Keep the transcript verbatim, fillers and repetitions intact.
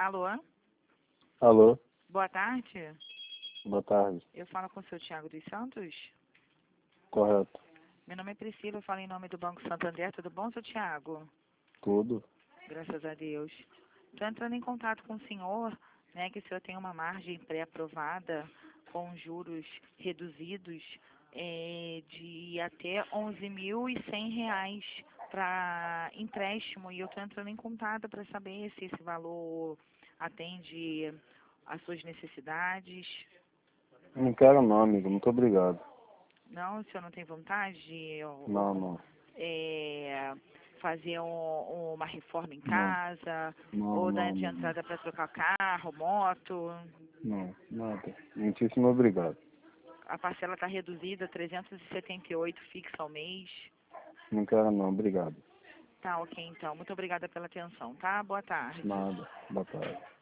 Alô? Alô, Boa tarde. boa tarde. Eu falo com o seu Tiago dos Santos. Correto. Meu nome é Priscila, eu falo em nome do Banco Santander. Tudo bom, seu Tiago? Tudo? Graças a Deus. Estou entrando em contato com o senhor, né, que o senhor tem uma margem pré-aprovada com juros reduzidos eh, de até onze mil e cem reais para empréstimo. E eu estou entrando em contato para saber se esse valor atende às suas necessidades. Não quero não, amigo. Muito obrigado. Não, o senhor não tem vontade de Não, não. é, fazer um- uma reforma em Não, casa, não, ou dar não, de não. Não, entrada para trocar carro, moto? não, nada. Muitíssimo obrigado. A parcela está reduzida, trezentos e setenta e oito fixa ao mês. Não quero não, obrigado. Tá, ok, então. Muito obrigada pela atenção, tá? Boa tarde. Nada. Boa tarde.